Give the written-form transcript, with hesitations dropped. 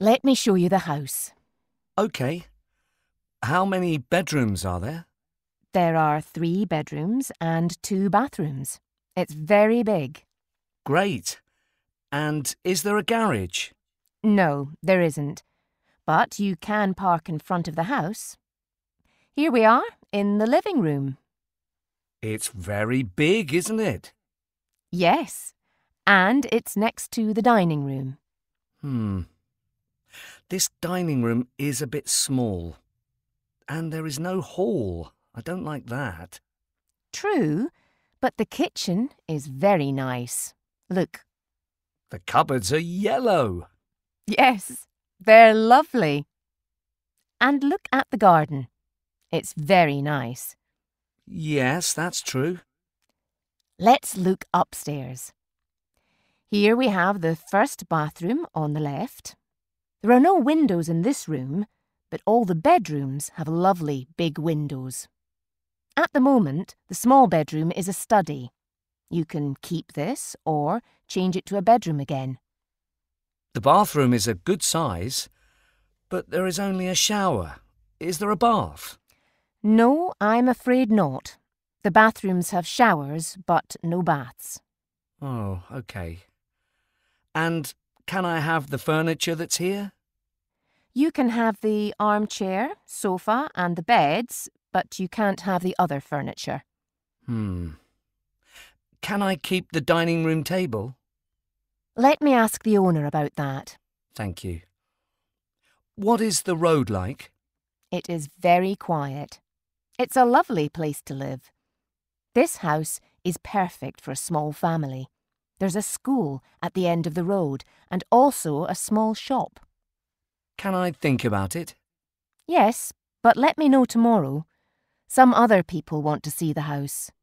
Let me show you the house. OK. How many bedrooms are there? There are 3 bedrooms and 2 bathrooms. It's very big. Great. And is there a garage? No, there isn't. But you can park in front of the house. Here we are, in the living room. It's very big, isn't it? Yes, and it's next to the dining room. This dining room is a bit small. And there is no hall. I don't like that. True, but the kitchen is very nice. Look. The cupboards are yellow. Yes, they're lovely. And look at the garden. It's very nice. Yes, that's true. Let's look upstairs. Here we have the first bathroom on the left. There are no windows in this room, but all the bedrooms have lovely big windows. At the moment, the small bedroom is a study. You can keep this or change it to a bedroom again. The bathroom is a good size, but there is only a shower. Is there a bath? No, I'm afraid not. The bathrooms have showers, but no baths. Oh, OK. And can I have the furniture that's here? You can have the armchair, sofa and the beds, but you can't have the other furniture. Can I keep the dining room table? Let me ask the owner about that. Thank you. What is the road like? It is very quiet. It's a lovely place to live. This house is perfect for a small family. There's a school at the end of the road and also a small shop. Can I think about it? Yes, but let me know tomorrow. Some other people want to see the house.